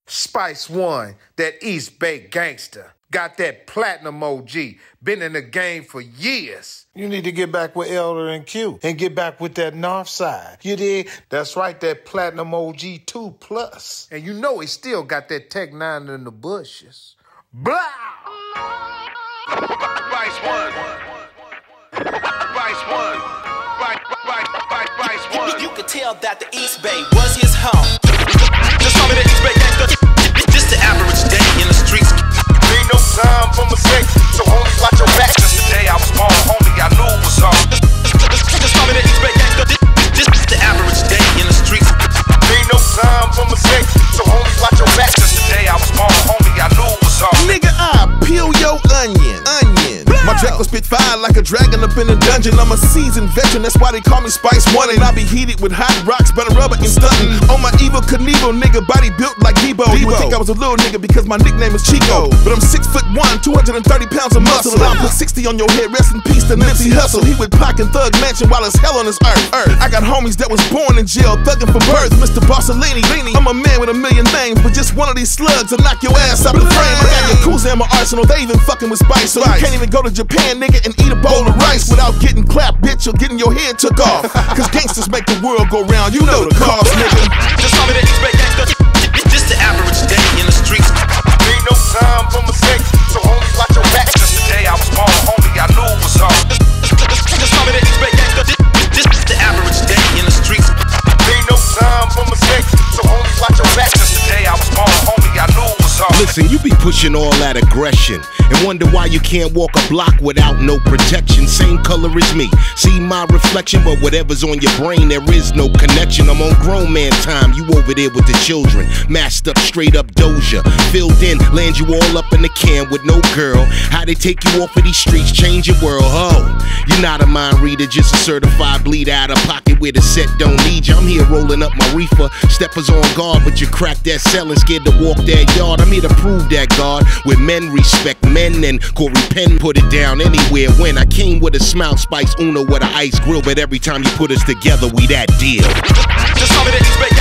Spice One, that East Bay gangster. Got that platinum OG. Been in the game for years. You need to get back with Elder and Q and get back with that North Side. You dig? That's right, that platinum OG 2+. And you know he still got that Tech 9 in the bushes. Blah! Spice One. Spice One. Spice One. You could tell that the East Bay was his home. Just call me the East Bay gangster. Just the average day in the streets. Ain't no time for mistakes, so homie, watch your back. Just the day I was born, homie, I knew it was on. Just call me the East Bay gangster. Just the average day in the streets. Ain't no time for mistakes, so homie, watch your back. Just the day I was born, homie, I knew it was on. Nigga, I peel your onion. My Draco spit fire like a dragon up in a dungeon. I'm a seasoned veteran, that's why they call me Spice One. And I be heated with hot rocks, butter rubber and stunting. On my evil Knievel, nigga, body built like Debo. You would think I was a little nigga because my nickname is Chico. But I'm 6'1", 230 pounds of muscle. And I'll put 60 on your head, rest in peace to Nipsey Hussle. He would Pac and Thug Mansion while it's hell on this earth. I got homies that was born in jail, thugging for birth. Mr. Bossellini, I'm a man with a million names, but just one of these slugs will knock your ass out the frame. I got Yakuza in my arsenal, they even fucking with Spice. So you can't even go to Japan, nigga, and eat a bowl of rice without getting clapped, bitch, or getting your head took off. Cause gangsters make the world go round, you know the cost, nigga. Just call me the East Bay gangster. Just the average day in the streets. Ain't no time for mistakes, so homie, watch your back. Just the day I was born, homie, I knew it was on. Just call me the East Bay gangster. Just the average day in the streets. Ain't no time for mistakes, so homie, watch your back. Just the day I was born, homie, I knew it was on. Listen, you be pushing all that aggression and wonder why you can't walk a block without no protection. Same color as me, see my reflection, but whatever's on your brain, there is no connection. I'm on grown man time, you over there with the children. Masked up, straight up Doja, filled in, land you all up in the can with no girl. How they take you off of these streets, change your world. Oh, you're not a mind reader, just a certified bleed out of pocket where the set don't need you. I'm here rolling up my reefer, steppers on guard, but you crack that cell and scared to walk that yard. I'm here to prove that God, where men respect men, and Corey Penn put it down anywhere. When I came with a smile, Spice Uno with an ice grill, but every time you put us together, we that deal. Just call me the East Bay